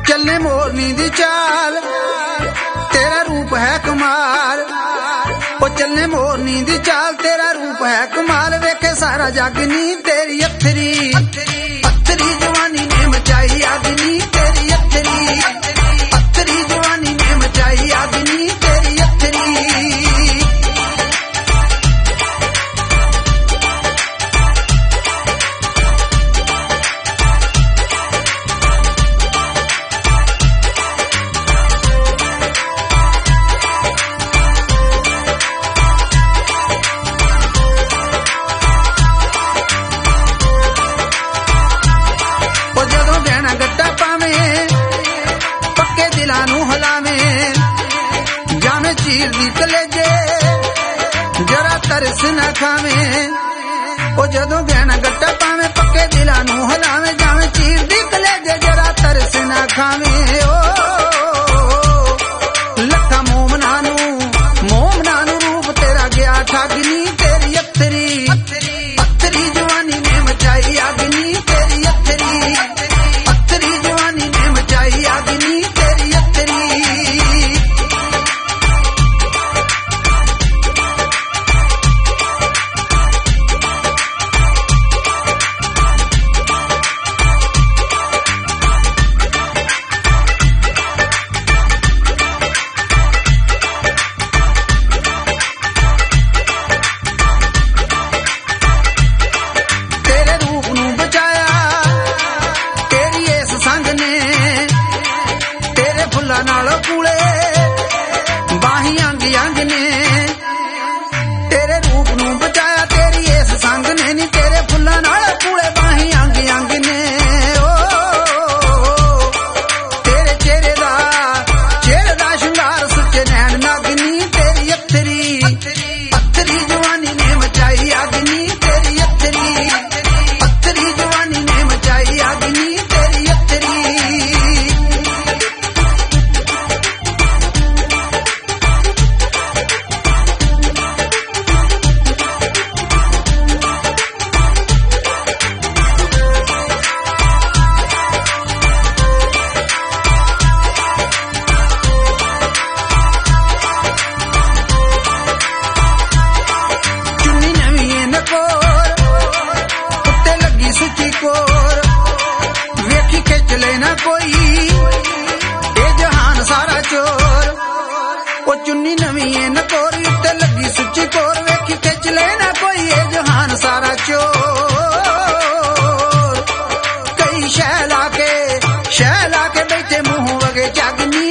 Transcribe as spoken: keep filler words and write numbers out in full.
चलने मोरनी दी चाल तेरा रूप है कमाल, ओ चलने मोरनी दी चाल तेरा रूप है कमाल, वेखे सारा जग नी तेरी अथरी अथरी जवानी ने मचाई आदनी, तेरी अथरी अथरी जवानी ने मचाई आदनी, तेरी अथरी। तरस न खावे ओ जदों गहना गट्टा पावे, पक्के दिलां नूं हलावे, जावे चीर दी कलेजे जरा तरस न खावे। ओ लखा मोमना नूं मोमना नूं रूप तेरा गया ठगनी, तेरी अथरी अथरी जवानी ने मचाई अग्नि, तेरी अथरी अथरी जवानी ने मचाई अग्नि, तेरी अथरी। चुन्नी नवी नकोर उत्ते लगी सुची कोर, वेखी खिच लेना कोई ए जहान सारा चोर। कई शह लाके शह लाके बैठे मुंह वगे चगनी,